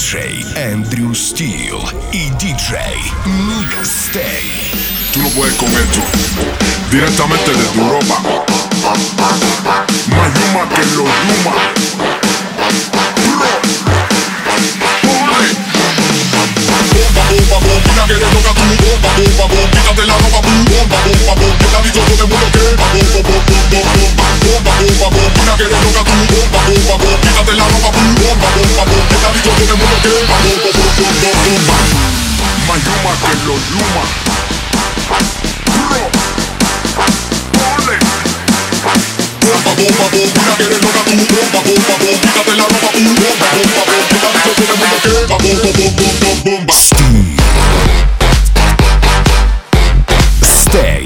DJ Andrew Steele y DJ Nick Stay. Tú no puedes con esto. Directamente desde Europa. Más Yuma que los Yuma. Bomba, bomba, que le toca a tu bomba, quítate la ropa, bomba, yo te aviso todo el mundo que bomba, que le toca a tu bomba, quítate la ropa, bomba, yo te aviso todo el mundo que bomba, más Yuma que los Yuma. Bomba, que le toca a tu bomba, quítate la ropa, bomba, yo te aviso todo el mundo que bomba. Stay.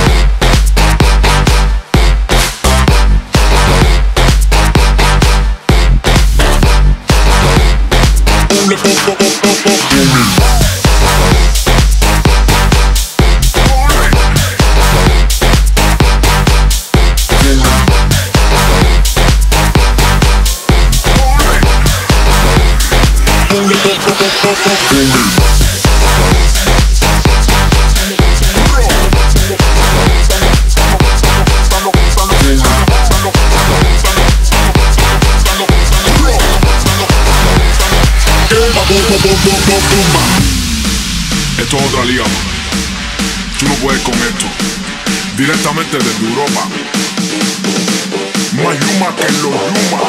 Esto es otra liga. Tú no puedes con esto. Directamente desde Europa. Más Yuma que los Yuma.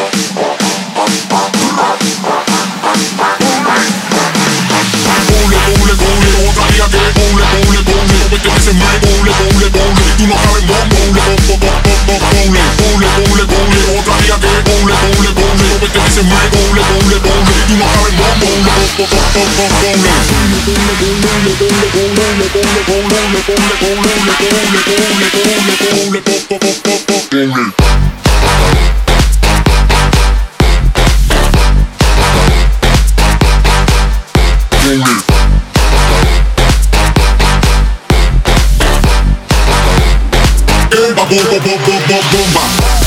Otra liga que vete que se me y tú no sabes otra liga que vete que se me y tú no sabes bomba.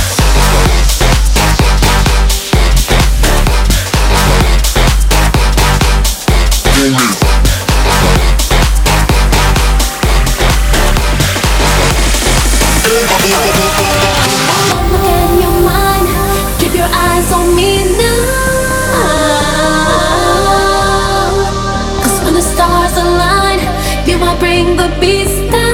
Bring the beast down.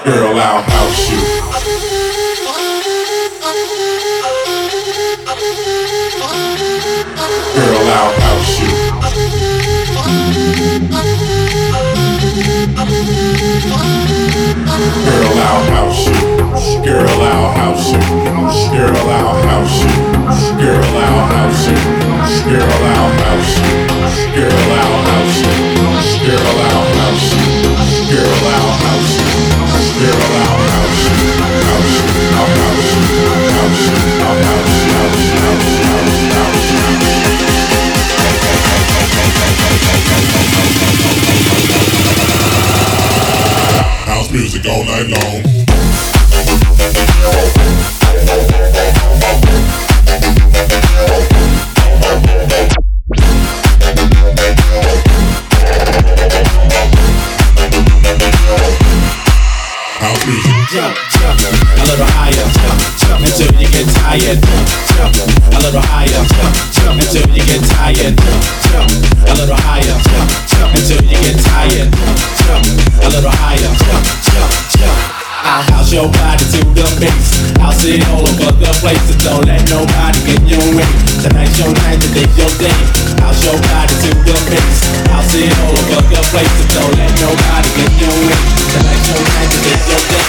Girl, I'll house you. Girl, I'll house you. Girl, I'll house you. Girl, I'll house you. Girl, I'll house you. Girl, I'll house you. Girl, I'll house you. Girl, I'll house you. Girl, I'll house you. Girl, I'll house you. Girl, I'll house you. House you. I'll house you. House you. I'll house you. House you. House you. House you. House music all night long. House music. Jump, jump, a little higher, jump, jump until you get tired. Jump, jump, a little higher, jump, jump until you get tired. Jump, a little higher, jump, jump until you get tired. Jump, a little higher, jump, jump, jump. I'll house your body to the base. I'll sit all over the place, so don't let nobody get in your way. Tonight's your night, today's your day. House your body to the base. I'll sit all over the place, so don't let nobody get in your way. Tonight's your night, today's your day.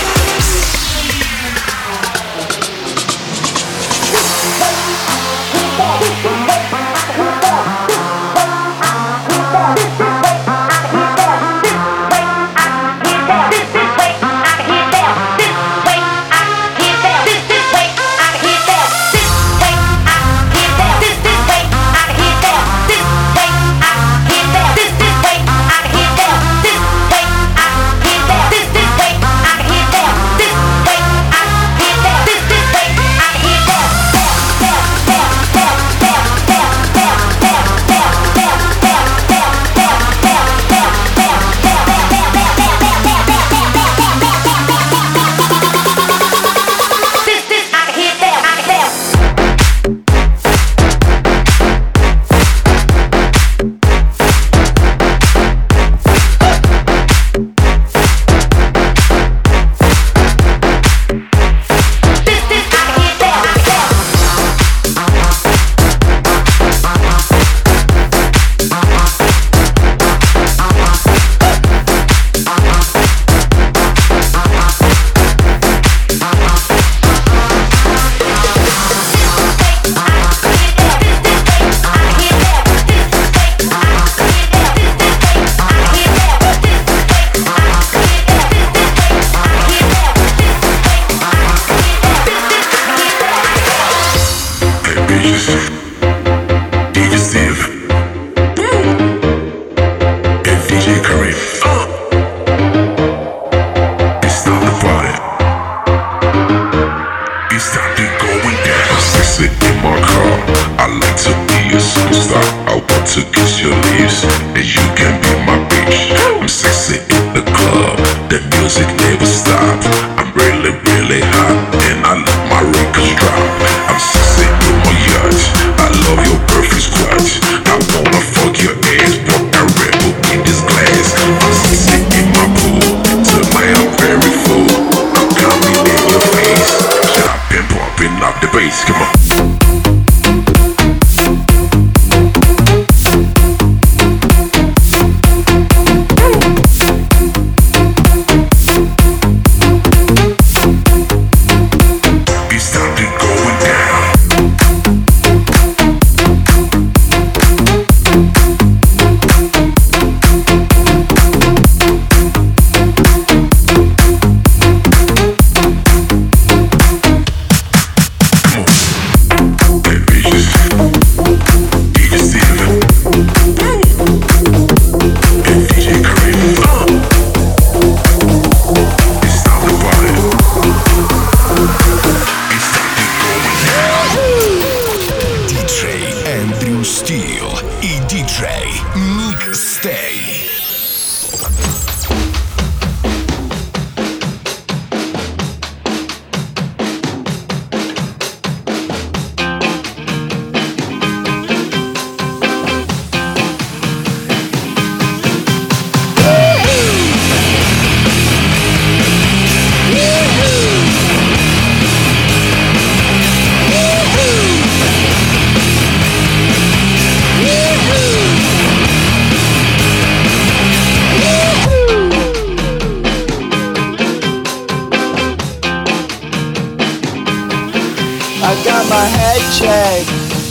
paycheck,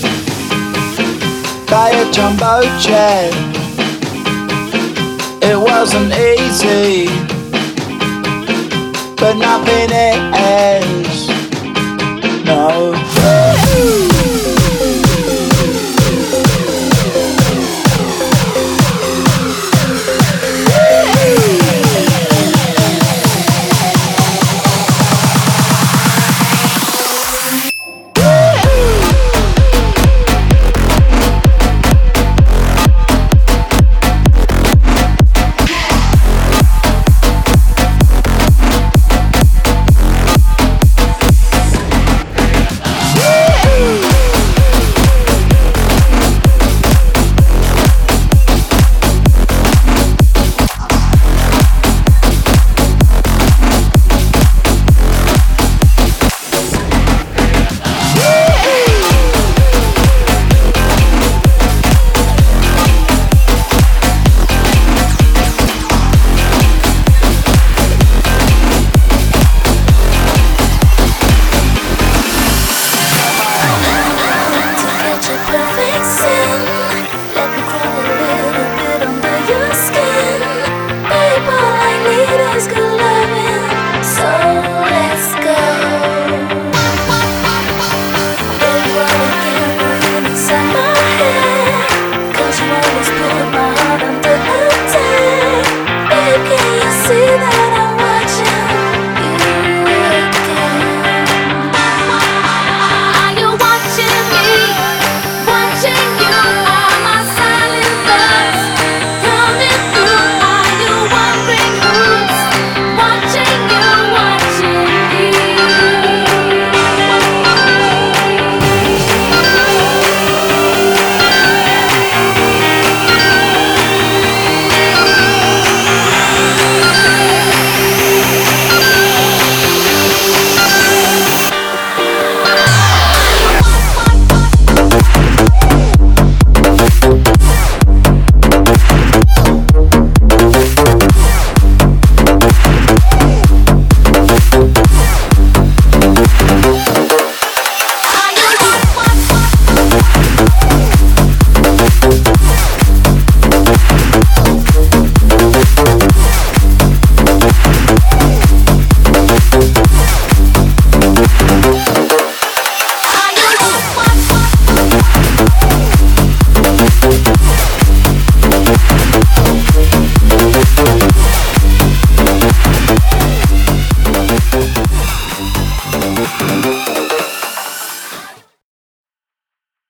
buy a jumbo jet. It wasn't easy, but nothing is. No.